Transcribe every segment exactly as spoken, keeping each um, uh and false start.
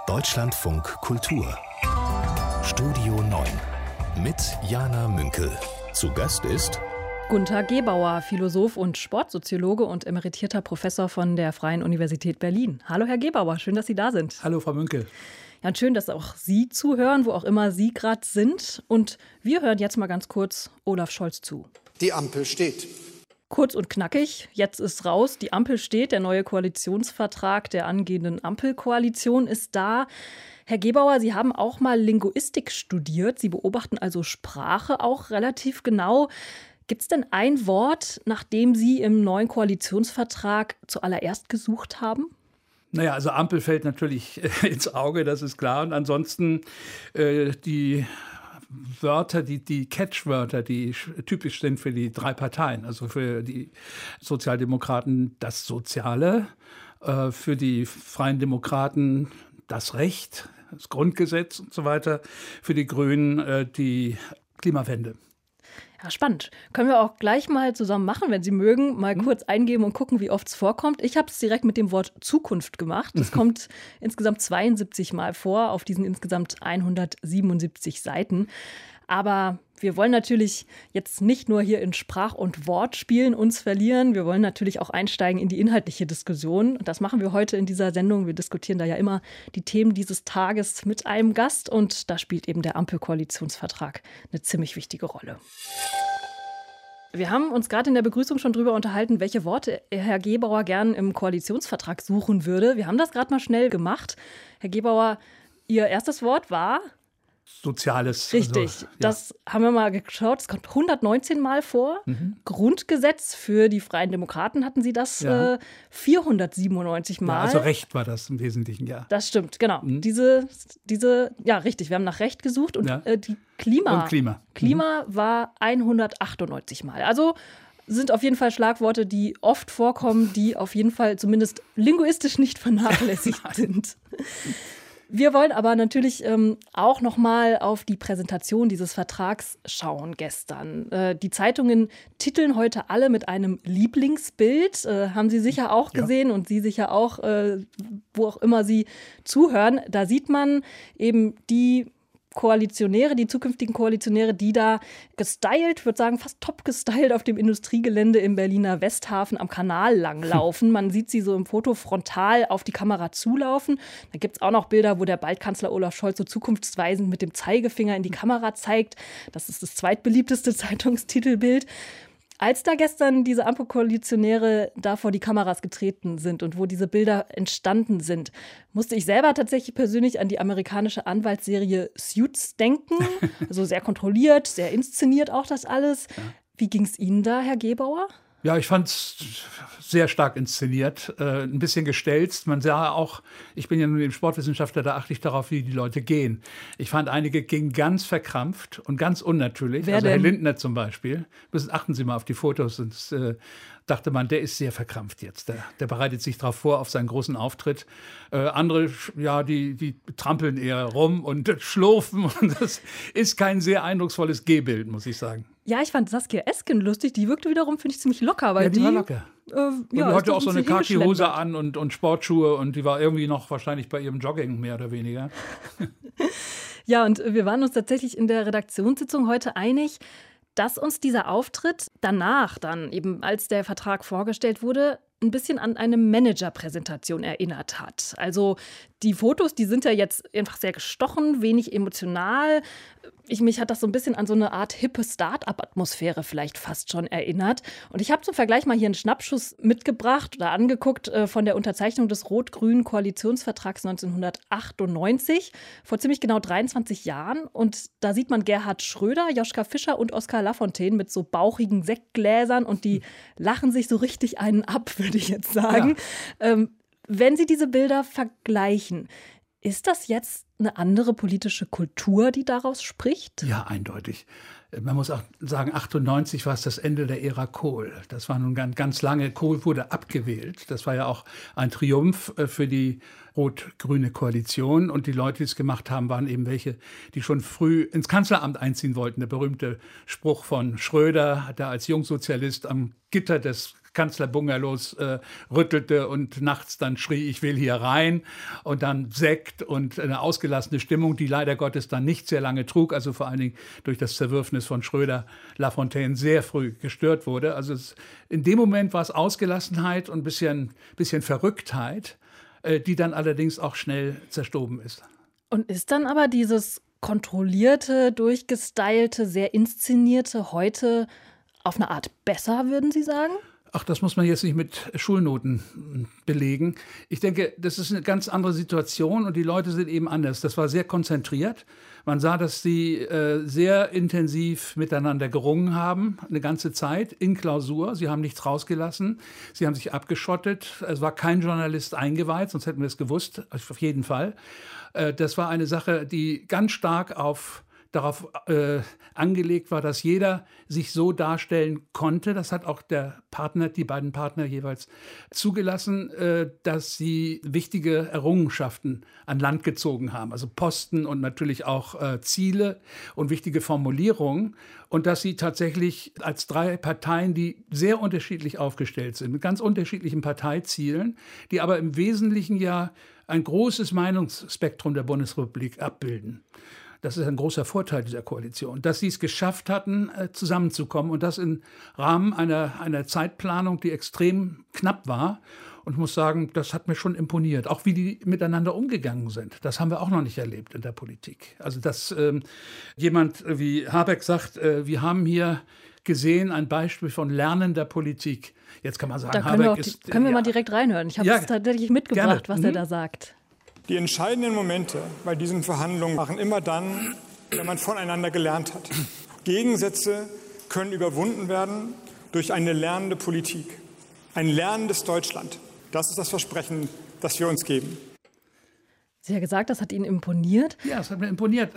Deutschlandfunk Kultur Studio neun mit Jana Münkel. Zu Gast ist Gunter Gebauer, Philosoph und Sportsoziologe und emeritierter Professor von der Freien Universität Berlin. Hallo Herr Gebauer, schön, dass Sie da sind. Hallo Frau Münkel. Ja, und schön, dass auch Sie zuhören, wo auch immer Sie gerade sind. Und wir hören jetzt mal ganz kurz Olaf Scholz zu. Die Ampel steht. Kurz und knackig, jetzt ist raus, die Ampel steht, der neue Koalitionsvertrag der angehenden Ampelkoalition ist da. Herr Gebauer, Sie haben auch mal Linguistik studiert, Sie beobachten also Sprache auch relativ genau. Gibt es denn ein Wort, nach dem Sie im neuen Koalitionsvertrag zuallererst gesucht haben? Naja, also Ampel fällt natürlich ins Auge, das ist klar. Und ansonsten äh, die Wörter, die, die Catchwörter, die typisch sind für die drei Parteien, also für die Sozialdemokraten das Soziale, äh, für die Freien Demokraten das Recht, das Grundgesetz und so weiter, für die Grünen äh, die Klimawende. Ja, spannend. Können wir auch gleich mal zusammen machen, wenn Sie mögen, mal mhm. kurz eingeben und gucken, wie oft es vorkommt. Ich habe es direkt mit dem Wort Zukunft gemacht. Das kommt insgesamt zweiundsiebzig Mal vor auf diesen insgesamt hundertsiebenundsiebzig Seiten. Aber wir wollen natürlich jetzt nicht nur hier in Sprach- und Wortspielen uns verlieren. Wir wollen natürlich auch einsteigen in die inhaltliche Diskussion. Und das machen wir heute in dieser Sendung. Wir diskutieren da ja immer die Themen dieses Tages mit einem Gast. Und da spielt eben der Ampelkoalitionsvertrag eine ziemlich wichtige Rolle. Wir haben uns gerade in der Begrüßung schon drüber unterhalten, welche Worte Herr Gebauer gern im Koalitionsvertrag suchen würde. Wir haben das gerade mal schnell gemacht. Herr Gebauer, Ihr erstes Wort war Soziales. Richtig, also, ja. Das haben wir mal geschaut. Es kommt hundertneunzehn Mal vor. Mhm. Grundgesetz für die Freien Demokraten hatten Sie das ja. äh, vierhundertsiebenundneunzig Mal. Ja, also Recht war das im Wesentlichen, ja. Das stimmt, genau. Mhm. Diese, diese, ja richtig, wir haben nach Recht gesucht und ja. äh, die Klima, und Klima, Klima mhm. war hundertachtundneunzig Mal. Also sind auf jeden Fall Schlagworte, die oft vorkommen, die auf jeden Fall zumindest linguistisch nicht vernachlässigt sind. Wir wollen aber natürlich ähm, auch noch mal auf die Präsentation dieses Vertrags schauen gestern. Äh, die Zeitungen titeln heute alle mit einem Lieblingsbild. Äh, haben Sie sicher auch gesehen ja. und Sie sicher auch, äh, wo auch immer Sie zuhören. Da sieht man eben die Koalitionäre, die zukünftigen Koalitionäre, die da gestylt, ich würde sagen fast top gestylt auf dem Industriegelände im Berliner Westhafen am Kanal langlaufen. Man sieht sie so im Foto frontal auf die Kamera zulaufen. Da gibt es auch noch Bilder, wo der Baldkanzler Olaf Scholz so zukunftsweisend mit dem Zeigefinger in die Kamera zeigt. Das ist das zweitbeliebteste Zeitungstitelbild. Als da gestern diese Ampelkoalitionäre da vor die Kameras getreten sind und wo diese Bilder entstanden sind, musste ich selber tatsächlich persönlich an die amerikanische Anwaltsserie Suits denken. Also sehr kontrolliert, sehr inszeniert auch das alles. Ja. Wie ging es Ihnen da, Herr Gebauer? Ja, ich fand es sehr stark inszeniert, äh, ein bisschen gestelzt. Man sah auch, ich bin ja nun eben Sportwissenschaftler, da achte ich darauf, wie die Leute gehen. Ich fand, einige gingen ganz verkrampft und ganz unnatürlich. Wer also denn? Herr Lindner zum Beispiel. Müssen, achten Sie mal auf die Fotos. Und äh, dachte man, der ist sehr verkrampft jetzt. Der, der bereitet sich darauf vor, auf seinen großen Auftritt. Äh, andere, ja, die, die trampeln eher rum und schlurfen. Und das ist kein sehr eindrucksvolles Gehbild, muss ich sagen. Ja, ich fand Saskia Esken lustig. Die wirkte wiederum, finde ich, ziemlich locker. Weil ja, die, die war locker. Äh, und ja, die hatte auch so eine Khaki-Hose an und, und Sportschuhe. Und die war irgendwie noch wahrscheinlich bei ihrem Jogging, mehr oder weniger. Ja, und wir waren uns tatsächlich in der Redaktionssitzung heute einig, dass uns dieser Auftritt danach dann, eben als der Vertrag vorgestellt wurde, ein bisschen an eine Managerpräsentation erinnert hat. Also die Fotos, die sind ja jetzt einfach sehr gestochen, wenig emotional. Ich, mich hat das so ein bisschen an so eine Art hippe Start-up-Atmosphäre vielleicht fast schon erinnert. Und ich habe zum Vergleich mal hier einen Schnappschuss mitgebracht oder angeguckt äh, von der Unterzeichnung des rot-grünen Koalitionsvertrags neunzehnhundertachtundneunzig, vor ziemlich genau dreiundzwanzig Jahren. Und da sieht man Gerhard Schröder, Joschka Fischer und Oskar Lafontaine mit so bauchigen Sektgläsern und die lachen sich so richtig einen ab, würde ich jetzt sagen. Ja. Ähm, wenn Sie diese Bilder vergleichen, ist das jetzt eine andere politische Kultur, die daraus spricht? Ja, eindeutig. Man muss auch sagen, achtundneunzig war es das Ende der Ära Kohl. Das war nun ganz, ganz lange. Kohl wurde abgewählt. Das war ja auch ein Triumph für die rot-grüne Koalition. Und die Leute, die es gemacht haben, waren eben welche, die schon früh ins Kanzleramt einziehen wollten. Der berühmte Spruch von Schröder, der als Jungsozialist am Gitter des Kanzlerbungalows äh, rüttelte und nachts dann schrie, ich will hier rein, und dann Sekt und eine ausgelassene Stimmung, die leider Gottes dann nicht sehr lange trug, also vor allen Dingen durch das Zerwürfnis von Schröder, Lafontaine sehr früh gestört wurde. Also es, in dem Moment war es Ausgelassenheit und ein bisschen, bisschen Verrücktheit, äh, die dann allerdings auch schnell zerstoben ist. Und ist dann aber dieses kontrollierte, durchgestylte, sehr inszenierte heute auf eine Art besser, würden Sie sagen? Ach, das muss man jetzt nicht mit Schulnoten belegen. Ich denke, das ist eine ganz andere Situation und die Leute sind eben anders. Das war sehr konzentriert. Man sah, dass sie äh, sehr intensiv miteinander gerungen haben, eine ganze Zeit in Klausur. Sie haben nichts rausgelassen. Sie haben sich abgeschottet. Es war kein Journalist eingeweiht, sonst hätten wir es gewusst, auf jeden Fall. Äh, das war eine Sache, die ganz stark auf darauf äh, angelegt war, dass jeder sich so darstellen konnte. Das hat auch der Partner, die beiden Partner jeweils zugelassen, äh, dass sie wichtige Errungenschaften an Land gezogen haben. Also Posten und natürlich auch äh, Ziele und wichtige Formulierungen. Und dass sie tatsächlich als drei Parteien, die sehr unterschiedlich aufgestellt sind, mit ganz unterschiedlichen Parteizielen, die aber im Wesentlichen ja ein großes Meinungsspektrum der Bundesrepublik abbilden. Das ist ein großer Vorteil dieser Koalition, dass sie es geschafft hatten, zusammenzukommen und das im Rahmen einer, einer Zeitplanung, die extrem knapp war. Und ich muss sagen, das hat mir schon imponiert. Auch wie die miteinander umgegangen sind. Das haben wir auch noch nicht erlebt in der Politik. Also dass ähm, jemand wie Habeck sagt, äh, wir haben hier gesehen ein Beispiel von lernender Politik. Jetzt kann man sagen, da können Habeck wir auch, ist... Können wir ja, mal direkt reinhören. Ich habe ja, es tatsächlich mitgebracht, gerne. was er da sagt. Die entscheidenden Momente bei diesen Verhandlungen machen immer dann, wenn man voneinander gelernt hat. Gegensätze können überwunden werden durch eine lernende Politik. Ein lernendes Deutschland. Das ist das Versprechen, das wir uns geben. Sie haben gesagt, das hat Ihnen imponiert. Ja, es hat mir imponiert.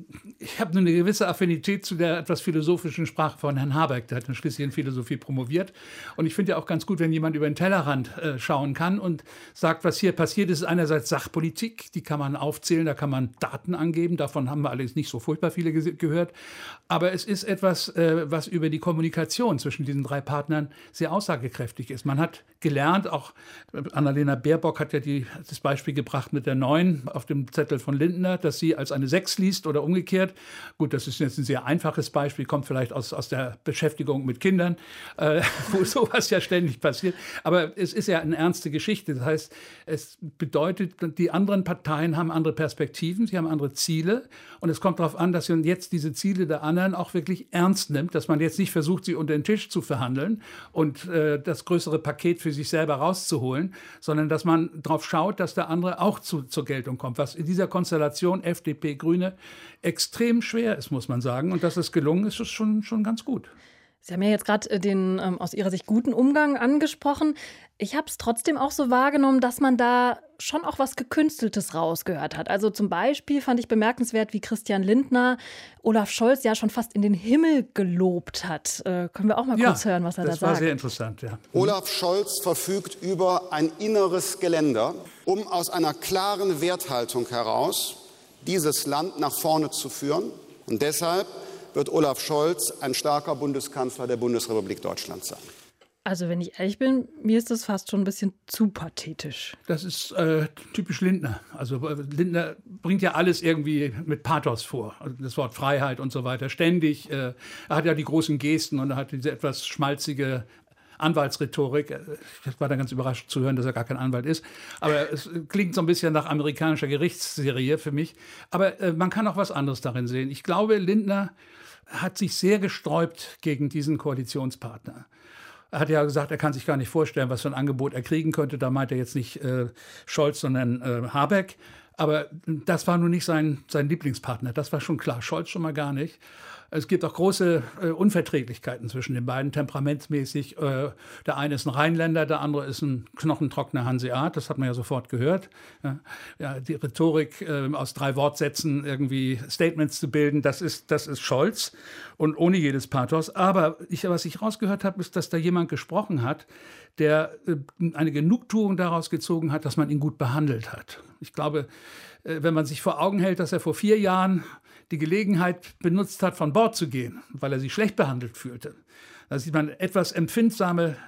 Ich habe eine gewisse Affinität zu der etwas philosophischen Sprache von Herrn Habeck. Der hat schließlich in Philosophie promoviert. Und ich finde ja auch ganz gut, wenn jemand über den Tellerrand schauen kann und sagt, was hier passiert ist, ist einerseits Sachpolitik. Die kann man aufzählen, da kann man Daten angeben. Davon haben wir allerdings nicht so furchtbar viele gehört. Aber es ist etwas, was über die Kommunikation zwischen diesen drei Partnern sehr aussagekräftig ist. Man hat gelernt, auch Annalena Baerbock hat ja die, das Beispiel gebracht mit der neuen auf dem Zettel von Lindner, dass sie als eine sechs liest oder umgekehrt. Gut, das ist jetzt ein sehr einfaches Beispiel, kommt vielleicht aus, aus der Beschäftigung mit Kindern, äh, wo sowas ja ständig passiert. Aber es ist ja eine ernste Geschichte. Das heißt, es bedeutet, die anderen Parteien haben andere Perspektiven, sie haben andere Ziele. Und es kommt darauf an, dass man jetzt diese Ziele der anderen auch wirklich ernst nimmt, dass man jetzt nicht versucht, sie unter den Tisch zu verhandeln und äh, das größere Paket für sich selber rauszuholen, sondern dass man darauf schaut, dass der andere auch zu, zur Geltung kommt, was in dieser Konstellation F D P, Grüne extrem schwer ist, muss man sagen. Und dass es gelungen ist, ist schon, schon ganz gut. Sie haben ja jetzt gerade den ähm, aus Ihrer Sicht guten Umgang angesprochen. Ich habe es trotzdem auch so wahrgenommen, dass man da schon auch was Gekünsteltes rausgehört hat. Also zum Beispiel fand ich bemerkenswert, wie Christian Lindner Olaf Scholz ja schon fast in den Himmel gelobt hat. Äh, können wir auch mal ja, kurz hören, was er da sagt? Das war sehr interessant, ja. Olaf Scholz verfügt über ein inneres Geländer, um aus einer klaren Werthaltung heraus dieses Land nach vorne zu führen. Und deshalb wird Olaf Scholz ein starker Bundeskanzler der Bundesrepublik Deutschland sein. Also wenn ich ehrlich bin, mir ist das fast schon ein bisschen zu pathetisch. Das ist äh, typisch Lindner. Also äh, Lindner bringt ja alles irgendwie mit Pathos vor. Also das Wort Freiheit und so weiter. Ständig. Äh, er hat ja die großen Gesten und er hat diese etwas schmalzige Anwaltsrhetorik. Ich war da ganz überrascht zu hören, dass er gar kein Anwalt ist. Aber es klingt so ein bisschen nach amerikanischer Gerichtsserie für mich. Aber äh, man kann auch was anderes darin sehen. Ich glaube, Lindner hat sich sehr gesträubt gegen diesen Koalitionspartner. Er hat ja gesagt, er kann sich gar nicht vorstellen, was für ein Angebot er kriegen könnte. Da meint er jetzt nicht äh, Scholz, sondern äh, Habeck. Aber das war nun nicht sein, sein Lieblingspartner. Das war schon klar. Scholz schon mal gar nicht. Es gibt auch große äh, Unverträglichkeiten zwischen den beiden, temperamentsmäßig. Äh, der eine ist ein Rheinländer, der andere ist ein knochentrockener Hanseat. Das hat man ja sofort gehört. Ja, ja, die Rhetorik, äh, aus drei Wortsätzen irgendwie Statements zu bilden, das ist, das ist Scholz und ohne jedes Pathos. Aber ich, was ich rausgehört habe, ist, dass da jemand gesprochen hat, der äh, eine Genugtuung daraus gezogen hat, dass man ihn gut behandelt hat. Ich glaube, äh, wenn man sich vor Augen hält, dass er vor vier Jahren die Gelegenheit benutzt hat, von Bord zu gehen, weil er sich schlecht behandelt fühlte. Da sieht man etwas empfindsame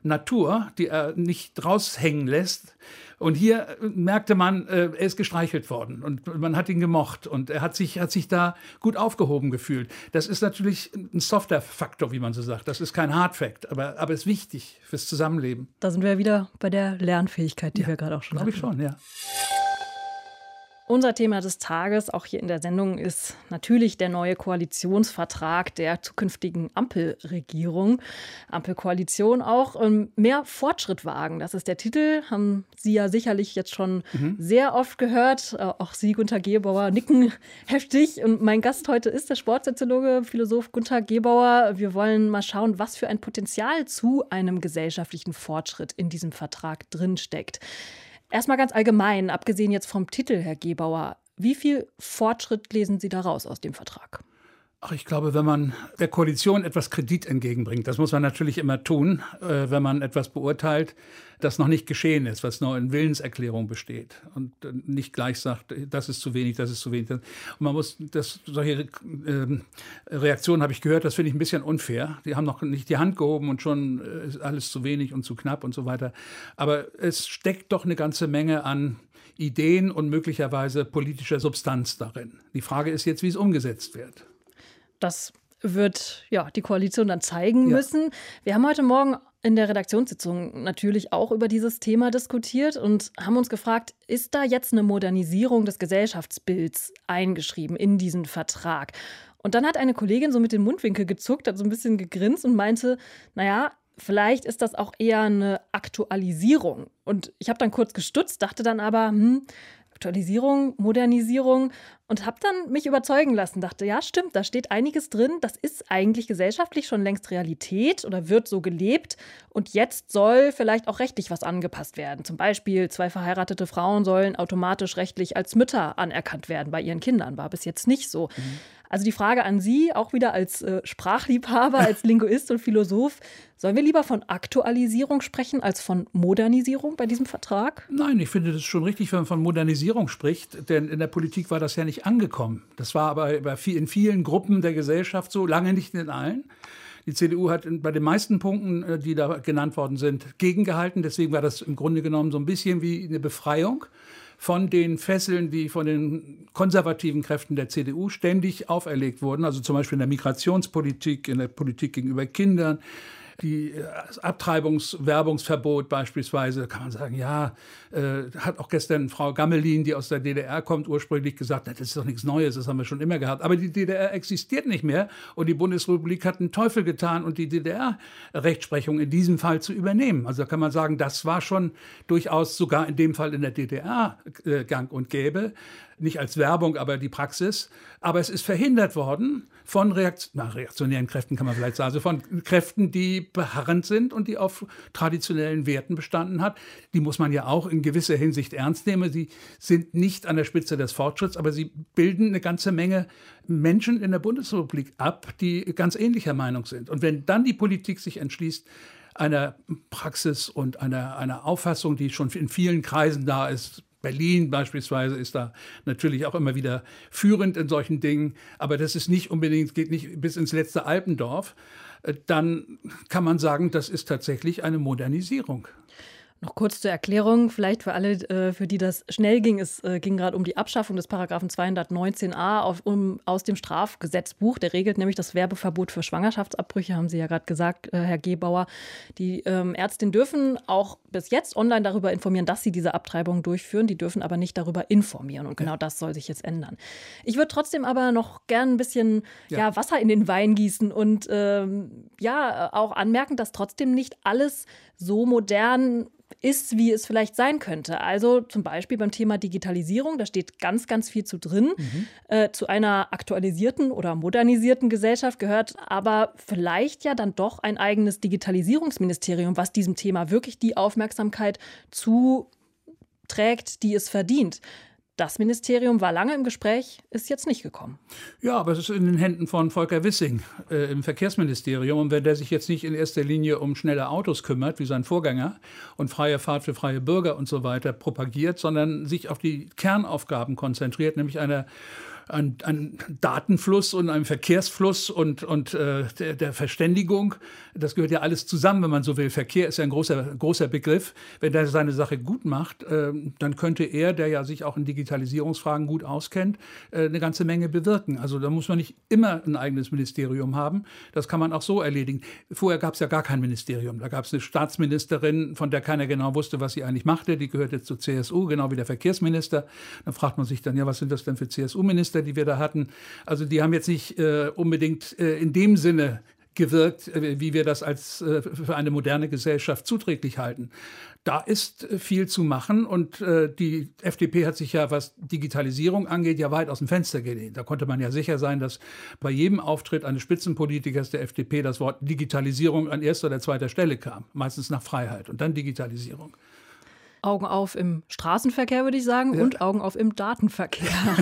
Natur, die er nicht raushängen lässt. Und hier merkte man, er ist gestreichelt worden und man hat ihn gemocht und er hat sich, hat sich da gut aufgehoben gefühlt. Das ist natürlich ein softer Faktor, wie man so sagt. Das ist kein Hard Fact, aber, aber ist wichtig fürs Zusammenleben. Da sind wir wieder bei der Lernfähigkeit, die ja, wir gerade auch schon hatten. Glaube ich schon, ja. Unser Thema des Tages, auch hier in der Sendung, ist natürlich der neue Koalitionsvertrag der zukünftigen Ampelregierung. Ampelkoalition auch. Mehr Fortschritt wagen, das ist der Titel. Haben Sie ja sicherlich jetzt schon mhm. sehr oft gehört. Auch Sie, Günter Gebauer, nicken heftig. Und mein Gast heute ist der Sportsoziologe, Philosoph Günter Gebauer. Wir wollen mal schauen, was für ein Potenzial zu einem gesellschaftlichen Fortschritt in diesem Vertrag drinsteckt. Erstmal ganz allgemein, abgesehen jetzt vom Titel, Herr Gebauer, wie viel Fortschritt lesen Sie daraus aus dem Vertrag? Ach, ich glaube, wenn man der Koalition etwas Kredit entgegenbringt, das muss man natürlich immer tun, äh, wenn man etwas beurteilt, das noch nicht geschehen ist, was noch in Willenserklärung besteht und äh, nicht gleich sagt, das ist zu wenig, das ist zu wenig. Und man muss, das, solche äh, Reaktionen habe ich gehört, das finde ich ein bisschen unfair. Die haben noch nicht die Hand gehoben und schon äh, ist alles zu wenig und zu knapp und so weiter. Aber es steckt doch eine ganze Menge an Ideen und möglicherweise politischer Substanz darin. Die Frage ist jetzt, wie es umgesetzt wird. Das wird ja die Koalition dann zeigen ja. müssen. Wir haben heute Morgen in der Redaktionssitzung natürlich auch über dieses Thema diskutiert und haben uns gefragt, ist da jetzt eine Modernisierung des Gesellschaftsbilds eingeschrieben in diesen Vertrag? Und dann hat eine Kollegin so mit dem Mundwinkel gezuckt, hat so ein bisschen gegrinst und meinte, naja, vielleicht ist das auch eher eine Aktualisierung. Und ich habe dann kurz gestutzt, dachte dann aber, hm, Aktualisierung, Modernisierung und habe dann mich überzeugen lassen, dachte, ja stimmt, da steht einiges drin, das ist eigentlich gesellschaftlich schon längst Realität oder wird so gelebt und jetzt soll vielleicht auch rechtlich was angepasst werden. Zum Beispiel zwei verheiratete Frauen sollen automatisch rechtlich als Mütter anerkannt werden bei ihren Kindern, war bis jetzt nicht so. Mhm. Also die Frage an Sie, auch wieder als äh, Sprachliebhaber, als Linguist und Philosoph, sollen wir lieber von Aktualisierung sprechen als von Modernisierung bei diesem Vertrag? Nein, ich finde das schon richtig, wenn man von Modernisierung spricht, denn in der Politik war das ja nicht angekommen. Das war aber in vielen Gruppen der Gesellschaft so, lange nicht in allen. Die C D U hat bei den meisten Punkten, die da genannt worden sind, gegengehalten. Deswegen war das im Grunde genommen so ein bisschen wie eine Befreiung von den Fesseln, die von den konservativen Kräften der C D U ständig auferlegt wurden. Also zum Beispiel in der Migrationspolitik, in der Politik gegenüber Kindern. Die Abtreibungswerbungsverbot beispielsweise, kann man sagen, ja, äh, hat auch gestern Frau Gammelin, die aus der D D R kommt, ursprünglich gesagt, das ist doch nichts Neues, das haben wir schon immer gehabt. Aber die D D R existiert nicht mehr und die Bundesrepublik hat einen Teufel getan und die D D R-Rechtsprechung in diesem Fall zu übernehmen. Also da kann man sagen, das war schon durchaus sogar in dem Fall in der D D R äh, gang und gäbe. Nicht als Werbung, aber die Praxis. Aber es ist verhindert worden von Reakt- na, reaktionären Kräften, kann man vielleicht sagen, also von Kräften, die beharrend sind und die auf traditionellen Werten bestanden hat. Die muss man ja auch in gewisser Hinsicht ernst nehmen. Sie sind nicht an der Spitze des Fortschritts, aber sie bilden eine ganze Menge Menschen in der Bundesrepublik ab, die ganz ähnlicher Meinung sind. Und wenn dann die Politik sich entschließt, einer Praxis und einer, einer Auffassung, die schon in vielen Kreisen da ist, Berlin beispielsweise ist da natürlich auch immer wieder führend in solchen Dingen, aber das ist nicht unbedingt, geht nicht bis ins letzte Alpendorf, dann kann man sagen, das ist tatsächlich eine Modernisierung. Noch kurz zur Erklärung, vielleicht für alle, für die das schnell ging. Es ging gerade um die Abschaffung des Paragraphen zweihundertneunzehn a auf, um, aus dem Strafgesetzbuch. Der regelt nämlich das Werbeverbot für Schwangerschaftsabbrüche, haben Sie ja gerade gesagt, Herr Gebauer. Die ähm, Ärztinnen dürfen auch bis jetzt online darüber informieren, dass sie diese Abtreibung durchführen. Die dürfen aber nicht darüber informieren. Und genau das soll sich jetzt ändern. Ich würde trotzdem aber noch gern ein bisschen ja. Ja, Wasser in den Wein gießen und ähm, ja auch anmerken, dass trotzdem nicht alles so modern ist, wie es vielleicht sein könnte. Also zum Beispiel beim Thema Digitalisierung, da steht ganz, ganz viel zu drin. Mhm. Äh, zu einer aktualisierten oder modernisierten Gesellschaft gehört aber vielleicht ja dann doch ein eigenes Digitalisierungsministerium, was diesem Thema wirklich die Aufmerksamkeit zuträgt, die es verdient. Das Ministerium war lange im Gespräch, ist jetzt nicht gekommen. Ja, aber es ist in den Händen von Volker Wissing äh, im Verkehrsministerium. Und wenn der sich jetzt nicht in erster Linie um schnelle Autos kümmert, wie sein Vorgänger, und freie Fahrt für freie Bürger und so weiter propagiert, sondern sich auf die Kernaufgaben konzentriert, nämlich eine an, an Datenfluss und einem Verkehrsfluss und, und äh, der, der Verständigung. Das gehört ja alles zusammen, wenn man so will. Verkehr ist ja ein großer, großer Begriff. Wenn der seine Sache gut macht, äh, dann könnte er, der ja sich auch in Digitalisierungsfragen gut auskennt, äh, eine ganze Menge bewirken. Also da muss man nicht immer ein eigenes Ministerium haben. Das kann man auch so erledigen. Vorher gab es ja gar kein Ministerium. Da gab es eine Staatsministerin, von der keiner genau wusste, was sie eigentlich machte. Die gehörte zur C S U, genau wie der Verkehrsminister. Dann fragt man sich dann, ja, was sind das denn für C S U-Minister, die wir da hatten? Also die haben jetzt nicht äh, unbedingt äh, in dem Sinne gewirkt, äh, wie wir das als äh, für eine moderne Gesellschaft zuträglich halten. Da ist viel zu machen und äh, die F D P hat sich ja, was Digitalisierung angeht, ja weit aus dem Fenster gelehnt. Da konnte man ja sicher sein, dass bei jedem Auftritt eines Spitzenpolitikers der F D P das Wort Digitalisierung an erster oder zweiter Stelle kam. Meistens nach Freiheit und dann Digitalisierung. Augen auf im Straßenverkehr, würde ich sagen, ja. Und Augen auf im Datenverkehr.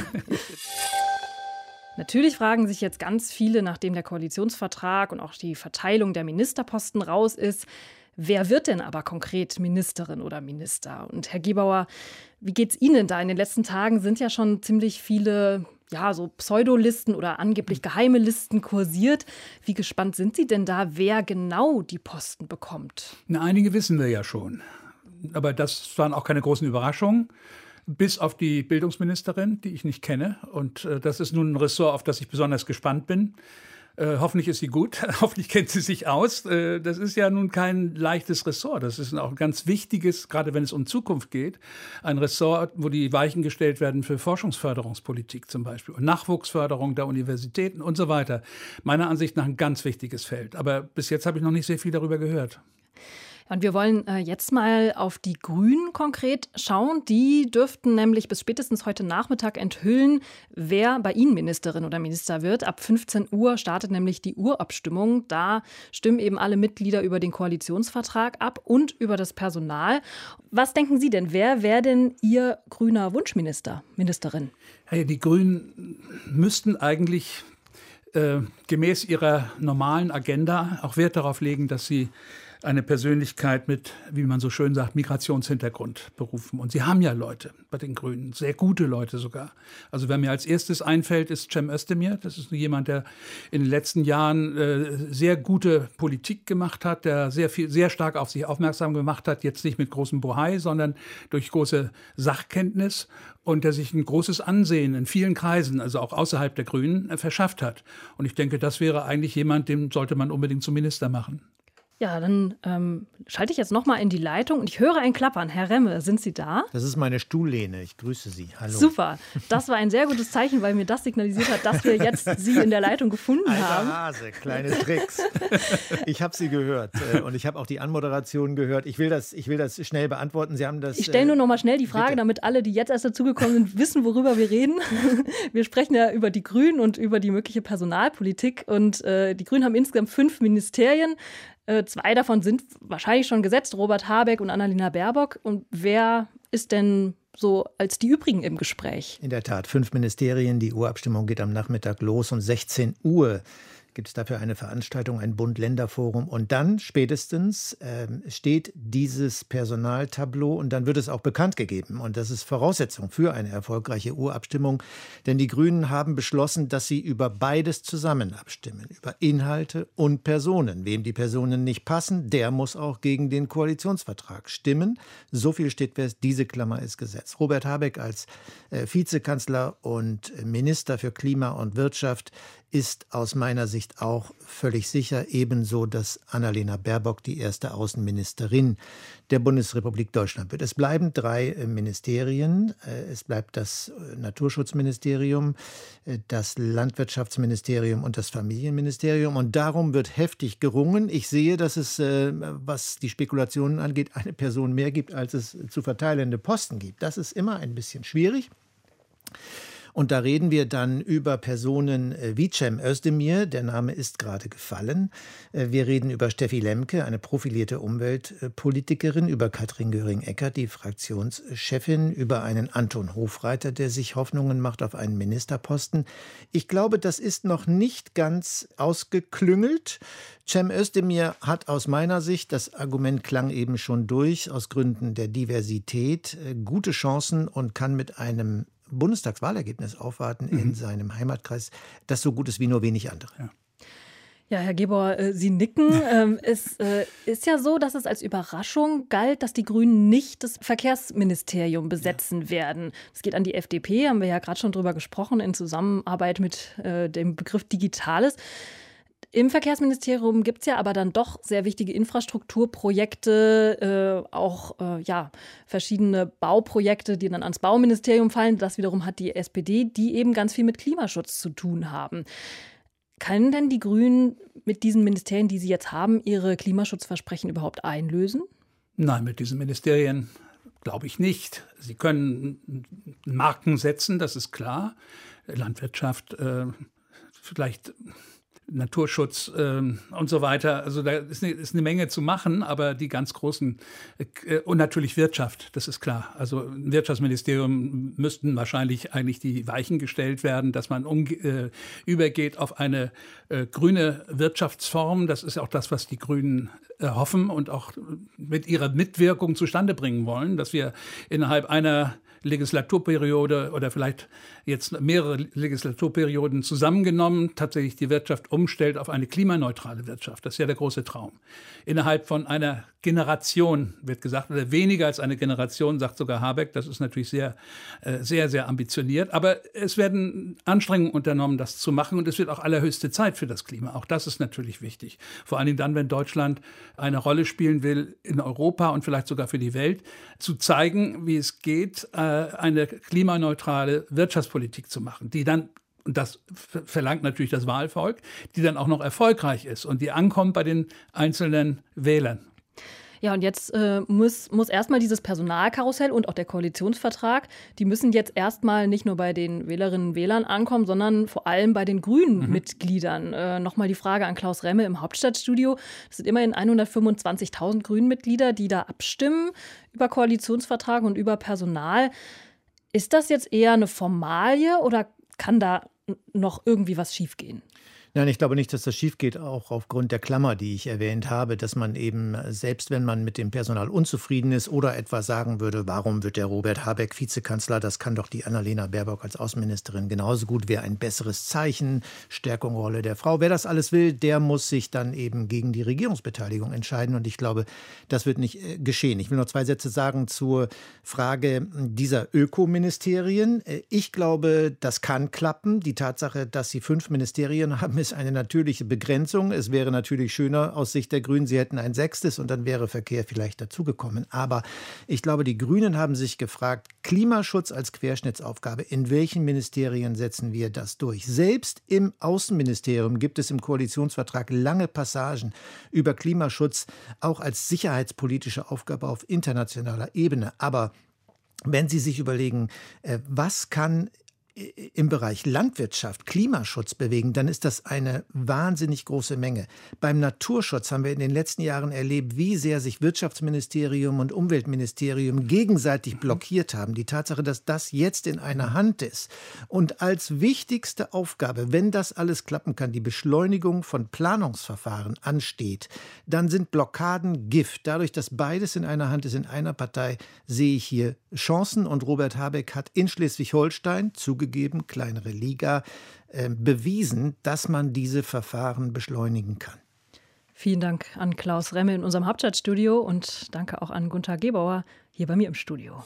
Natürlich fragen sich jetzt ganz viele, nachdem der Koalitionsvertrag und auch die Verteilung der Ministerposten raus ist, wer wird denn aber konkret Ministerin oder Minister? Und Herr Gebauer, wie geht's Ihnen da? In den letzten Tagen sind ja schon ziemlich viele, ja, so Pseudolisten oder angeblich geheime Listen kursiert. Wie gespannt sind Sie denn da, wer genau die Posten bekommt? Na, einige wissen wir ja schon. Aber das waren auch keine großen Überraschungen. Bis auf die Bildungsministerin, die ich nicht kenne. Und äh, das ist nun ein Ressort, auf das ich besonders gespannt bin. Äh, hoffentlich ist sie gut, hoffentlich kennt sie sich aus. Äh, das ist ja nun kein leichtes Ressort. Das ist auch ein ganz wichtiges, gerade wenn es um Zukunft geht, ein Ressort, wo die Weichen gestellt werden für Forschungsförderungspolitik zum Beispiel und Nachwuchsförderung der Universitäten und so weiter. Meiner Ansicht nach ein ganz wichtiges Feld. Aber bis jetzt habe ich noch nicht sehr viel darüber gehört. Und wir wollen äh, jetzt mal auf die Grünen konkret schauen. Die dürften nämlich bis spätestens heute Nachmittag enthüllen, wer bei Ihnen Ministerin oder Minister wird. Ab fünfzehn Uhr startet nämlich die Urabstimmung. Da stimmen eben alle Mitglieder über den Koalitionsvertrag ab und über das Personal. Was denken Sie denn, wer wäre denn Ihr grüner Wunschminister, Ministerin? Hey, die Grünen müssten eigentlich äh, gemäß ihrer normalen Agenda auch Wert darauf legen, dass sie eine Persönlichkeit mit, wie man so schön sagt, Migrationshintergrund berufen. Und sie haben ja Leute bei den Grünen, sehr gute Leute sogar. Also wer mir als erstes einfällt, ist Cem Özdemir. Das ist jemand, der in den letzten Jahren äh, sehr gute Politik gemacht hat, der sehr viel, sehr stark auf sich aufmerksam gemacht hat, jetzt nicht mit großem Bohai, sondern durch große Sachkenntnis und der sich ein großes Ansehen in vielen Kreisen, also auch außerhalb der Grünen, äh, verschafft hat. Und ich denke, das wäre eigentlich jemand, den sollte man unbedingt zum Minister machen. Ja, dann ähm, schalte ich jetzt noch mal in die Leitung und ich höre ein Klappern. Herr Remme, sind Sie da? Das ist meine Stuhllehne. Ich grüße Sie. Hallo. Super. Das war ein sehr gutes Zeichen, weil mir das signalisiert hat, dass wir jetzt Sie in der Leitung gefunden Alter haben. Hase, kleine Tricks. Ich habe Sie gehört und ich habe auch die Anmoderation gehört. Ich will das, ich will das schnell beantworten. Sie haben das. Ich stelle nur noch mal schnell die Frage, bitte, damit alle, die jetzt erst dazugekommen sind, wissen, worüber wir reden. Wir sprechen ja über die Grünen und über die mögliche Personalpolitik. Und äh, die Grünen haben insgesamt fünf Ministerien. Äh, zwei davon sind wahrscheinlich schon gesetzt, Robert Habeck und Annalena Baerbock. Und wer ist denn so als die übrigen im Gespräch? In der Tat, fünf Ministerien. Die Urabstimmung geht am Nachmittag los um sechzehn Uhr. Gibt es dafür eine Veranstaltung, ein Bund-Länder-Forum. Und dann spätestens äh, steht dieses Personaltableau und dann wird es auch bekannt gegeben. Und das ist Voraussetzung für eine erfolgreiche Urabstimmung. Denn die Grünen haben beschlossen, dass sie über beides zusammen abstimmen. Über Inhalte und Personen. Wem die Personen nicht passen, der muss auch gegen den Koalitionsvertrag stimmen. So viel steht fest, diese Klammer ist Gesetz. Robert Habeck als äh, Vizekanzler und Minister für Klima und Wirtschaft ist aus meiner Sicht auch völlig sicher, ebenso, dass Annalena Baerbock die erste Außenministerin der Bundesrepublik Deutschland wird. Es bleiben drei Ministerien. Es bleibt das Naturschutzministerium, das Landwirtschaftsministerium und das Familienministerium. Und darum wird heftig gerungen. Ich sehe, dass es, was die Spekulationen angeht, eine Person mehr gibt, als es zu verteilende Posten gibt. Das ist immer ein bisschen schwierig. Und da reden wir dann über Personen wie Cem Özdemir, der Name ist gerade gefallen. Wir reden über Steffi Lemke, eine profilierte Umweltpolitikerin, über Katrin Göring-Eckardt, die Fraktionschefin, über einen Anton Hofreiter, der sich Hoffnungen macht auf einen Ministerposten. Ich glaube, das ist noch nicht ganz ausgeklüngelt. Cem Özdemir hat aus meiner Sicht, das Argument klang eben schon durch, aus Gründen der Diversität gute Chancen und kann mit einem Bundestagswahlergebnis aufwarten mhm. in seinem Heimatkreis, das so gut ist wie nur wenig andere. Ja. Ja, Herr Gebauer, äh, Sie nicken. Ähm, es äh, ist ja so, dass es als Überraschung galt, dass die Grünen nicht das Verkehrsministerium besetzen ja. werden. Es geht an die F D P, haben wir ja gerade schon drüber gesprochen, in Zusammenarbeit mit äh, dem Begriff Digitales. Im Verkehrsministerium gibt es ja aber dann doch sehr wichtige Infrastrukturprojekte, äh, auch äh, ja, verschiedene Bauprojekte, die dann ans Bauministerium fallen. Das wiederum hat die S P D, die eben ganz viel mit Klimaschutz zu tun haben. Können denn die Grünen mit diesen Ministerien, die sie jetzt haben, ihre Klimaschutzversprechen überhaupt einlösen? Nein, mit diesen Ministerien glaube ich nicht. Sie können Marken setzen, das ist klar. Landwirtschaft, äh, vielleicht Naturschutz äh, und so weiter. Also da ist eine, ist eine Menge zu machen, aber die ganz großen äh, und natürlich Wirtschaft, das ist klar. Also im Wirtschaftsministerium müssten wahrscheinlich eigentlich die Weichen gestellt werden, dass man um, äh, übergeht auf eine äh, grüne Wirtschaftsform. Das ist auch das, was die Grünen äh, hoffen und auch mit ihrer Mitwirkung zustande bringen wollen, dass wir innerhalb einer Legislaturperiode oder vielleicht jetzt mehrere Legislaturperioden zusammengenommen tatsächlich die Wirtschaft umstellt auf eine klimaneutrale Wirtschaft. Das ist ja der große Traum. Innerhalb von einer Generation, wird gesagt, oder weniger als eine Generation, sagt sogar Habeck. Das ist natürlich sehr, sehr, sehr ambitioniert. Aber es werden Anstrengungen unternommen, das zu machen. Und es wird auch allerhöchste Zeit für das Klima. Auch das ist natürlich wichtig. Vor allem dann, wenn Deutschland eine Rolle spielen will in Europa und vielleicht sogar für die Welt, zu zeigen, wie es geht, eine klimaneutrale Wirtschaftspolitik zu machen, die dann, und das verlangt natürlich das Wahlvolk, die dann auch noch erfolgreich ist und die ankommt bei den einzelnen Wählern. Ja, und jetzt äh, muss, muss erstmal dieses Personalkarussell und auch der Koalitionsvertrag, die müssen jetzt erstmal nicht nur bei den Wählerinnen und Wählern ankommen, sondern vor allem bei den grünen mhm. Mitgliedern. Äh, Nochmal die Frage an Klaus Remme im Hauptstadtstudio. Das sind immerhin hundertfünfundzwanzigtausend Grünen-Mitglieder, die da abstimmen über Koalitionsvertrag und über Personal. Ist das jetzt eher eine Formalie oder kann da noch irgendwie was schiefgehen? Nein, ich glaube nicht, dass das schief geht, auch aufgrund der Klammer, die ich erwähnt habe, dass man eben, selbst wenn man mit dem Personal unzufrieden ist oder etwa sagen würde, warum wird der Robert Habeck Vizekanzler, das kann doch die Annalena Baerbock als Außenministerin genauso gut, wäre ein besseres Zeichen, Stärkung Rolle der Frau. Wer das alles will, der muss sich dann eben gegen die Regierungsbeteiligung entscheiden und ich glaube, das wird nicht äh, geschehen. Ich will noch zwei Sätze sagen zur Frage dieser Ökoministerien. Ich glaube, das kann klappen. Die Tatsache, dass sie fünf Ministerien haben, ist eine natürliche Begrenzung. Es wäre natürlich schöner aus Sicht der Grünen, sie hätten ein sechstes und dann wäre Verkehr vielleicht dazugekommen. Aber ich glaube, die Grünen haben sich gefragt, Klimaschutz als Querschnittsaufgabe, in welchen Ministerien setzen wir das durch? Selbst im Außenministerium gibt es im Koalitionsvertrag lange Passagen über Klimaschutz, auch als sicherheitspolitische Aufgabe auf internationaler Ebene. Aber wenn Sie sich überlegen, was kann im Bereich Landwirtschaft, Klimaschutz bewegen, dann ist das eine wahnsinnig große Menge. Beim Naturschutz haben wir in den letzten Jahren erlebt, wie sehr sich Wirtschaftsministerium und Umweltministerium gegenseitig blockiert haben. Die Tatsache, dass das jetzt in einer Hand ist und als wichtigste Aufgabe, wenn das alles klappen kann, die Beschleunigung von Planungsverfahren ansteht, dann sind Blockaden Gift. Dadurch, dass beides in einer Hand ist, in einer Partei, sehe ich hier Chancen und Robert Habeck hat in Schleswig-Holstein zugegeben, kleinere Liga, äh, bewiesen, dass man diese Verfahren beschleunigen kann. Vielen Dank an Klaus Remme in unserem Hauptstadtstudio und danke auch an Gunther Gebauer hier bei mir im Studio.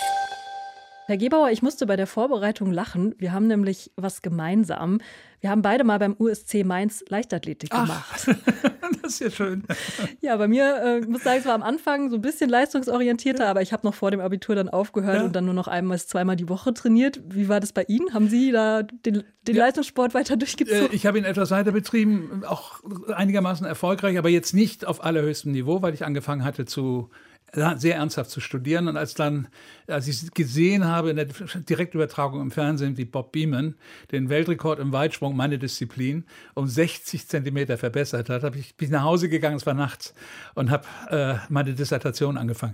Herr Gebauer, ich musste bei der Vorbereitung lachen. Wir haben nämlich was gemeinsam. Wir haben beide mal beim U S C Mainz Leichtathletik gemacht. Ach, das ist ja schön. Ja, bei mir, äh, ich muss sagen, es war am Anfang so ein bisschen leistungsorientierter, aber ich habe noch vor dem Abitur dann aufgehört ja. und dann nur noch einmal bis zweimal die Woche trainiert. Wie war das bei Ihnen? Haben Sie da den, den ja. Leistungssport weiter durchgezogen? Ich habe ihn etwas weiter betrieben, auch einigermaßen erfolgreich, aber jetzt nicht auf allerhöchstem Niveau, weil ich angefangen hatte zu sehr ernsthaft zu studieren. Und als dann, als ich gesehen habe in der Direktübertragung im Fernsehen, wie Bob Beamon den Weltrekord im Weitsprung, meine Disziplin, um sechzig Zentimeter verbessert hat, habe ich, bin ich nach Hause gegangen, es war nachts, und habe äh, meine Dissertation angefangen.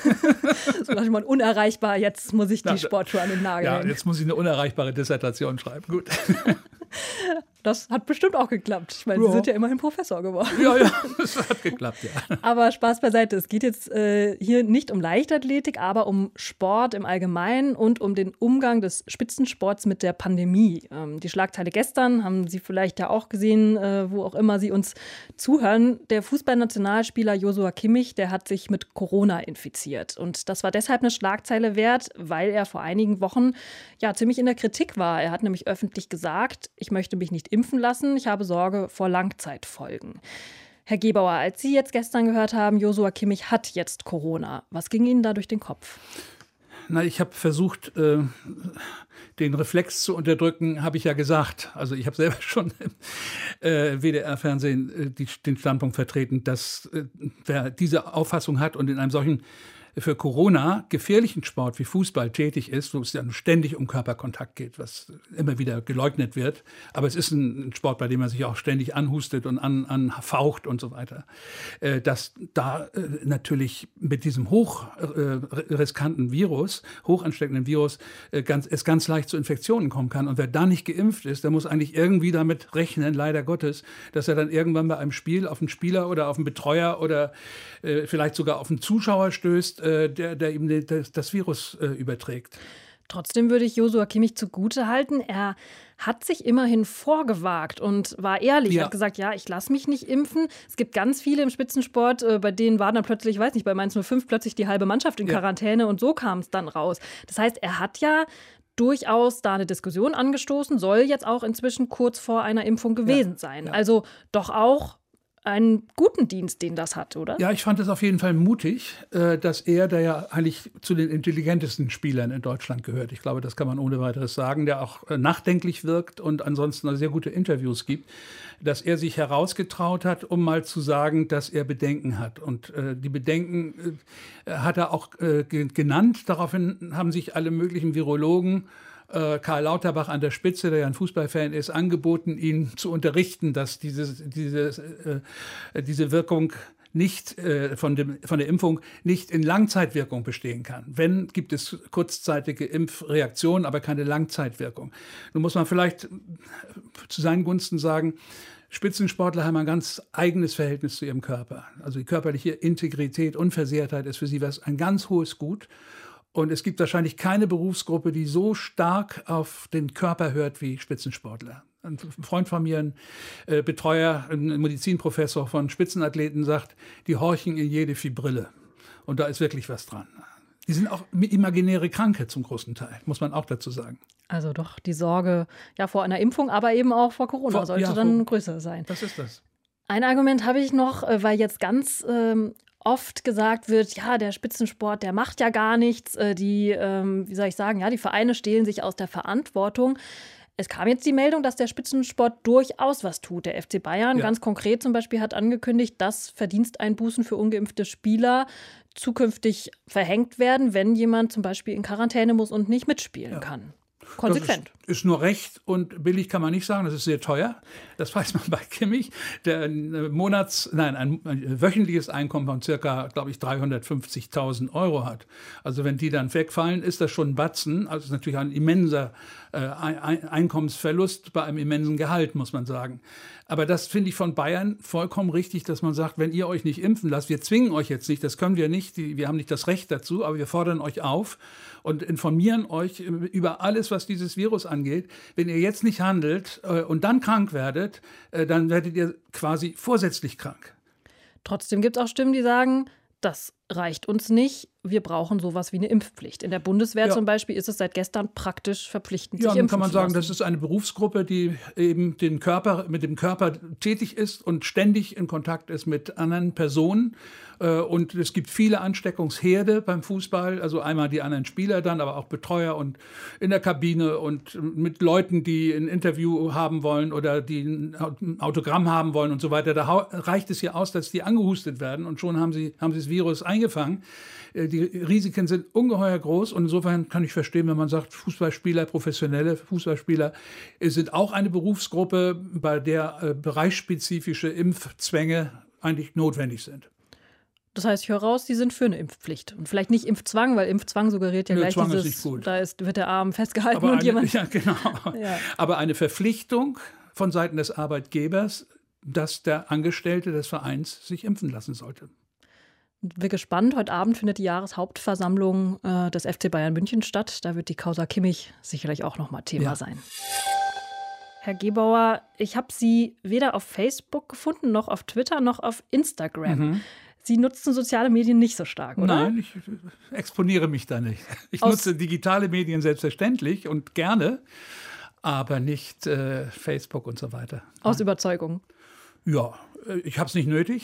So dachte man, unerreichbar, jetzt muss ich die Sportschuhe an den Nagel Ja, hängen. jetzt muss ich eine unerreichbare Dissertation schreiben. Gut. Das hat bestimmt auch geklappt. Ich meine, ja. Sie sind ja immerhin Professor geworden. Ja, ja, das hat geklappt, ja. Aber Spaß beiseite. Es geht jetzt äh, hier nicht um Leichtathletik, aber um Sport im Allgemeinen und um den Umgang des Spitzensports mit der Pandemie. Ähm, die Schlagzeile gestern haben Sie vielleicht ja auch gesehen, äh, wo auch immer Sie uns zuhören. Der Fußballnationalspieler Joshua Kimmich, der hat sich mit Corona infiziert. Und das war deshalb eine Schlagzeile wert, weil er vor einigen Wochen ja ziemlich in der Kritik war. Er hat nämlich öffentlich gesagt, ich möchte mich nicht impfen lassen, ich habe Sorge vor Langzeitfolgen. Herr Gebauer, als Sie jetzt gestern gehört haben, Joshua Kimmich hat jetzt Corona, was ging Ihnen da durch den Kopf? Na, ich habe versucht, äh, den Reflex zu unterdrücken, habe ich ja gesagt. Also ich habe selber schon im äh, W D R-Fernsehen äh, die, den Standpunkt vertreten, dass äh, wer diese Auffassung hat und in einem solchen für Corona gefährlichen Sport wie Fußball tätig ist, wo es ja ständig um Körperkontakt geht, was immer wieder geleugnet wird. Aber es ist ein Sport, bei dem man sich auch ständig anhustet und an, anfaucht und so weiter. Äh, dass da äh, natürlich mit diesem hochriskanten äh, Virus, hochansteckenden Virus, äh, ganz, es ganz leicht zu Infektionen kommen kann. Und wer da nicht geimpft ist, der muss eigentlich irgendwie damit rechnen, leider Gottes, dass er dann irgendwann bei einem Spiel auf einen Spieler oder auf einen Betreuer oder äh, vielleicht sogar auf einen Zuschauer stößt, Der, der ihm das, das Virus äh, überträgt. Trotzdem würde ich Joshua Kimmich zugute halten, er hat sich immerhin vorgewagt und war ehrlich. Ja. Er hat gesagt, ja, ich lasse mich nicht impfen. Es gibt ganz viele im Spitzensport, äh, bei denen war dann plötzlich, ich weiß nicht, bei Mainz null fünf plötzlich die halbe Mannschaft in ja. Quarantäne und so kam es dann raus. Das heißt, er hat ja durchaus da eine Diskussion angestoßen, soll jetzt auch inzwischen kurz vor einer Impfung gewesen ja. sein. Ja. Also doch auch einen guten Dienst, den das hat, oder? Ja, ich fand es auf jeden Fall mutig, dass er, der ja eigentlich zu den intelligentesten Spielern in Deutschland gehört, ich glaube, das kann man ohne weiteres sagen, der auch nachdenklich wirkt und ansonsten sehr gute Interviews gibt, dass er sich herausgetraut hat, um mal zu sagen, dass er Bedenken hat. Und äh, die Bedenken äh, hat er auch äh, genannt. Daraufhin haben sich alle möglichen Virologen, Karl Lauterbach an der Spitze, der ja ein Fußballfan ist, angeboten, ihn zu unterrichten, dass diese, diese, äh, diese Wirkung nicht äh, von, dem, von der Impfung nicht in Langzeitwirkung bestehen kann. Wenn, gibt es kurzzeitige Impfreaktionen, aber keine Langzeitwirkung. Nun muss man vielleicht zu seinen Gunsten sagen, Spitzensportler haben ein ganz eigenes Verhältnis zu ihrem Körper. Also die körperliche Integrität, Unversehrtheit ist für sie was, ein ganz hohes Gut. Und es gibt wahrscheinlich keine Berufsgruppe, die so stark auf den Körper hört wie Spitzensportler. Ein Freund von mir, ein äh, Betreuer, ein Medizinprofessor von Spitzenathleten sagt, die horchen in jede Fibrille. Und da ist wirklich was dran. Die sind auch imaginäre Kranke zum großen Teil, muss man auch dazu sagen. Also doch die Sorge ja, vor einer Impfung, aber eben auch vor Corona vor, sollte ja, dann vor, größer sein. Das ist das. Ein Argument habe ich noch, weil jetzt ganz ähm, oft gesagt wird, ja, der Spitzensport, der macht ja gar nichts. Die, ähm, wie soll ich sagen, ja, die Vereine stehlen sich aus der Verantwortung. Es kam jetzt die Meldung, dass der Spitzensport durchaus was tut. Der F C Bayern ja. ganz konkret zum Beispiel hat angekündigt, dass Verdiensteinbußen für ungeimpfte Spieler zukünftig verhängt werden, wenn jemand zum Beispiel in Quarantäne muss und nicht mitspielen ja. kann. Konsequent. Das ist, ist nur recht und billig kann man nicht sagen, das ist sehr teuer. Das weiß man bei Kimmich, der ein Monats-, nein, ein, ein wöchentliches Einkommen von circa, glaube ich, dreihundertfünfzigtausend Euro hat. Also wenn die dann wegfallen, ist das schon ein Batzen. Also ist natürlich ein immenser äh, Einkommensverlust bei einem immensen Gehalt, muss man sagen. Aber das finde ich von Bayern vollkommen richtig, dass man sagt, wenn ihr euch nicht impfen lasst, wir zwingen euch jetzt nicht, das können wir nicht, wir haben nicht das Recht dazu, aber wir fordern euch auf und informieren euch über alles, was dieses Virus angeht. Wenn ihr jetzt nicht handelt äh, und dann krank werdet, äh, dann werdet ihr quasi vorsätzlich krank. Trotzdem gibt es auch Stimmen, die sagen, das reicht uns nicht. Wir brauchen sowas wie eine Impfpflicht. In der Bundeswehr ja. zum Beispiel ist es seit gestern praktisch verpflichtend, ja, sich impfen kann man zu sagen, lassen. das ist eine Berufsgruppe, die eben den Körper, mit dem Körper tätig ist und ständig in Kontakt ist mit anderen Personen. Und es gibt viele Ansteckungsherde beim Fußball, also einmal die anderen Spieler dann, aber auch Betreuer und in der Kabine und mit Leuten, die ein Interview haben wollen oder die ein Autogramm haben wollen und so weiter. Da reicht es ja aus, dass die angehustet werden und schon haben sie, haben sie das Virus eingefangen. Die Risiken sind ungeheuer groß und insofern kann ich verstehen, wenn man sagt, Fußballspieler, professionelle Fußballspieler sind auch eine Berufsgruppe, bei der bereichsspezifische Impfzwänge eigentlich notwendig sind. Das heißt, ich höre raus, Sie sind für eine Impfpflicht. Und vielleicht nicht Impfzwang, weil Impfzwang suggeriert ja Nö, gleich Zwang dieses, ist nicht gut. Da ist, wird der Arm festgehalten Aber und eine, jemand... Ja, genau. Ja. Aber eine Verpflichtung von Seiten des Arbeitgebers, dass der Angestellte des Vereins sich impfen lassen sollte. Wir gespannt. Heute Abend findet die Jahreshauptversammlung äh, des F C Bayern München statt. Da wird die Causa Kimmich sicherlich auch nochmal Thema ja. sein. Herr Gebauer, ich habe Sie weder auf Facebook gefunden, noch auf Twitter, noch auf Instagram. Mhm. Sie nutzen soziale Medien nicht so stark, oder? Nein, ich exponiere mich da nicht. Ich Aus nutze digitale Medien selbstverständlich und gerne, aber nicht äh, Facebook und so weiter. Aus Nein. Überzeugung? Ja, ich habe es nicht nötig.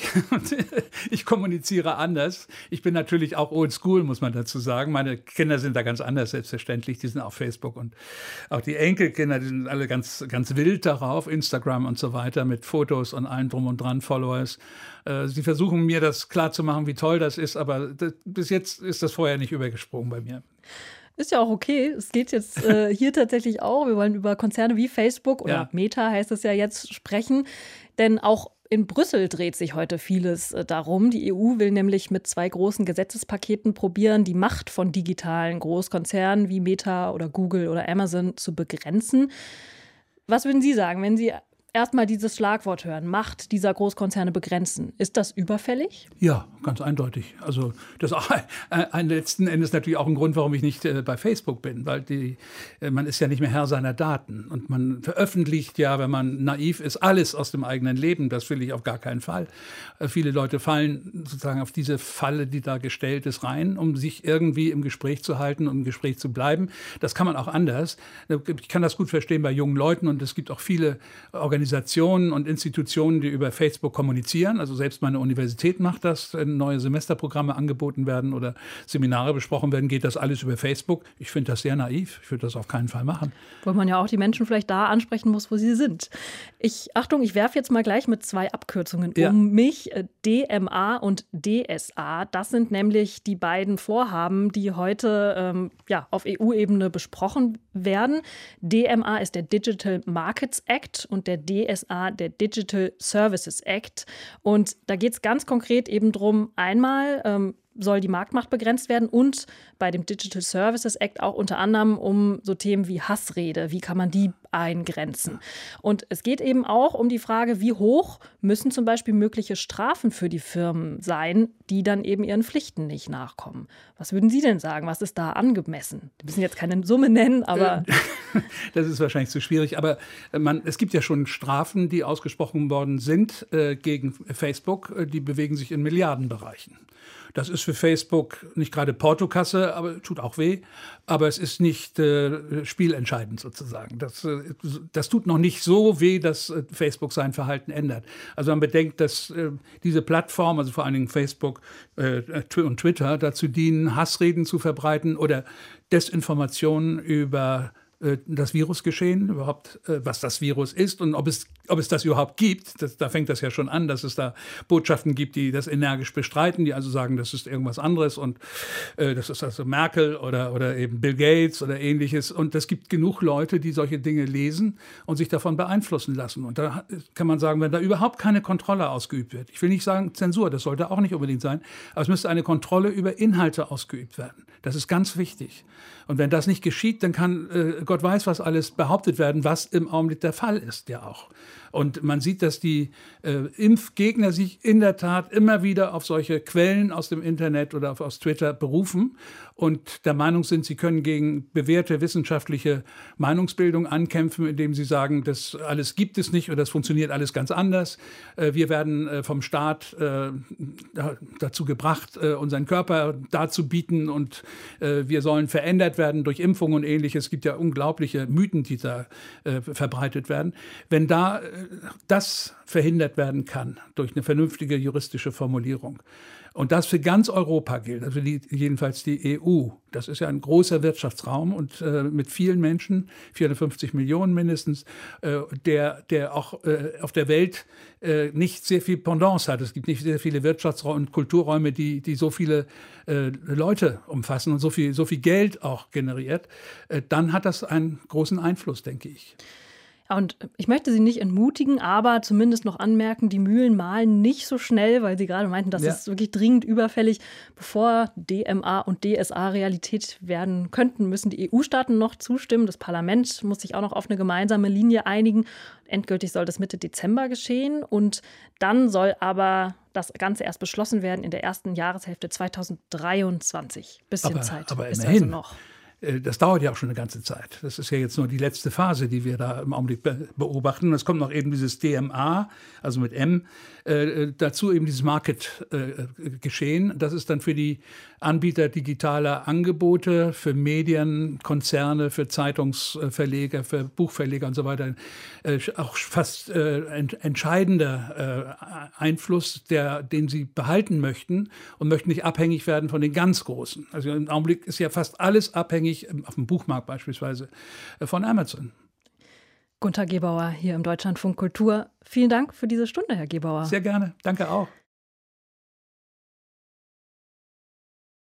Ich kommuniziere anders. Ich bin natürlich auch old school, muss man dazu sagen. Meine Kinder sind da ganz anders, selbstverständlich. Die sind auf Facebook und auch die Enkelkinder, die sind alle ganz, ganz wild darauf, Instagram und so weiter, mit Fotos und allem drum und dran, Followers. Sie versuchen mir das klarzumachen, wie toll das ist, aber das, bis jetzt ist das vorher nicht übergesprungen bei mir. Ist ja auch okay. Es geht jetzt äh, hier tatsächlich auch. Wir wollen über Konzerne wie Facebook oder ja. Meta heißt es ja jetzt sprechen. Denn auch in Brüssel dreht sich heute vieles äh, darum. Die E U will nämlich mit zwei großen Gesetzespaketen probieren, die Macht von digitalen Großkonzernen wie Meta oder Google oder Amazon zu begrenzen. Was würden Sie sagen, wenn Sie erstmal dieses Schlagwort hören, Macht dieser Großkonzerne begrenzen? Ist das überfällig? Ja, ganz eindeutig. Also das ist auch ein, ein letzten Endes natürlich auch ein Grund, warum ich nicht äh, bei Facebook bin, weil die, äh, man ist ja nicht mehr Herr seiner Daten und man veröffentlicht ja, wenn man naiv ist, alles aus dem eigenen Leben. Das will ich auf gar keinen Fall. Äh, viele Leute fallen sozusagen auf diese Falle, die da gestellt ist, rein, um sich irgendwie im Gespräch zu halten und im Gespräch zu bleiben. Das kann man auch anders. Ich kann das gut verstehen bei jungen Leuten und es gibt auch viele Organisationen, Organisationen und Institutionen, die über Facebook kommunizieren. Also selbst meine Universität macht das, wenn neue Semesterprogramme angeboten werden oder Seminare besprochen werden, geht das alles über Facebook. Ich finde das sehr naiv. Ich würde das auf keinen Fall machen. Weil man ja auch die Menschen vielleicht da ansprechen muss, wo sie sind. Ich, Achtung, ich werfe jetzt mal gleich mit zwei Abkürzungen ja. um mich. D M A und D S A. Das sind nämlich die beiden Vorhaben, die heute ähm, ja, auf E U-Ebene besprochen werden. D M A ist der Digital Markets Act und der D S A der Digital Services Act. Und da geht es ganz konkret eben drum, einmal ähm, soll die Marktmacht begrenzt werden und bei dem Digital Services Act auch unter anderem um so Themen wie Hassrede. Wie kann man die eingrenzen? Und es geht eben auch um die Frage, wie hoch müssen zum Beispiel mögliche Strafen für die Firmen sein, die dann eben ihren Pflichten nicht nachkommen. Was würden Sie denn sagen? Was ist da angemessen? Wir müssen jetzt keine Summe nennen, aber... Das ist wahrscheinlich zu schwierig, aber man, es gibt ja schon Strafen, die ausgesprochen worden sind äh, gegen Facebook. Die bewegen sich in Milliardenbereichen. Das ist für Facebook nicht gerade Portokasse, aber tut auch weh. Aber es ist nicht äh, spielentscheidend sozusagen. Das, äh, das tut noch nicht so weh, dass äh, Facebook sein Verhalten ändert. Also man bedenkt, dass äh, diese Plattform, also vor allen Dingen Facebook äh, und Twitter, dazu dienen, Hassreden zu verbreiten oder Desinformationen über das Virusgeschehen, überhaupt, was das Virus ist und ob es, ob es das überhaupt gibt. Das, da fängt das ja schon an, dass es da Botschaften gibt, die das energisch bestreiten, die also sagen, das ist irgendwas anderes und äh, das ist also Merkel oder, oder eben Bill Gates oder ähnliches. Und es gibt genug Leute, die solche Dinge lesen und sich davon beeinflussen lassen. Und da kann man sagen, wenn da überhaupt keine Kontrolle ausgeübt wird, ich will nicht sagen Zensur, das sollte auch nicht unbedingt sein, aber es müsste eine Kontrolle über Inhalte ausgeübt werden. Das ist ganz wichtig. Und wenn das nicht geschieht, dann kann äh, Gott weiß, was alles behauptet werden, was im Augenblick der Fall ist, ja auch. Und man sieht, dass die äh, Impfgegner sich in der Tat immer wieder auf solche Quellen aus dem Internet oder auf, aus Twitter berufen und der Meinung sind, sie können gegen bewährte wissenschaftliche Meinungsbildung ankämpfen, indem sie sagen, das alles gibt es nicht oder das funktioniert alles ganz anders. Äh, wir werden äh, vom Staat äh, dazu gebracht, äh, unseren Körper darzubieten und äh, wir sollen verändert werden durch Impfungen und Ähnliches. Es gibt ja unglaubliche Mythen, die da äh, verbreitet werden. Wenn da äh, das verhindert werden kann durch eine vernünftige juristische Formulierung und das für ganz Europa gilt, also die, jedenfalls die E U, das ist ja ein großer Wirtschaftsraum und äh, mit vielen Menschen, vierhundertfünfzig Millionen mindestens, äh, der, der auch äh, auf der Welt äh, nicht sehr viel Pendance hat. Es gibt nicht sehr viele Wirtschaftsräume und Kulturräume, die, die so viele äh, Leute umfassen und so viel, so viel Geld auch generiert. Äh, dann hat das einen großen Einfluss, denke ich. Und ich möchte Sie nicht entmutigen, aber zumindest noch anmerken, die Mühlen mahlen nicht so schnell, weil Sie gerade meinten, das ja. ist wirklich dringend überfällig. Bevor D M A und D S A Realität werden könnten, müssen die E U-Staaten noch zustimmen. Das Parlament muss sich auch noch auf eine gemeinsame Linie einigen. Endgültig soll das Mitte Dezember geschehen. Und dann soll aber das Ganze erst beschlossen werden in der ersten Jahreshälfte zweitausenddreiundzwanzig. Bisschen aber, Zeit aber ist immerhin. also noch. Das dauert ja auch schon eine ganze Zeit. Das ist ja jetzt nur die letzte Phase, die wir da im Augenblick be- beobachten. Es kommt noch eben dieses D M A, also mit M, äh, dazu eben dieses Market-Geschehen. Äh, das ist dann für die Anbieter digitaler Angebote, für Medienkonzerne, für Zeitungsverleger, für Buchverleger und so weiter äh, auch fast äh, ent- entscheidender äh, Einfluss, der, den sie behalten möchten und möchten nicht abhängig werden von den ganz Großen. Also im Augenblick ist ja fast alles abhängig, auf dem Buchmarkt beispielsweise, von Amazon. Gunter Gebauer hier im Deutschlandfunk Kultur. Vielen Dank für diese Stunde, Herr Gebauer. Sehr gerne. Danke auch.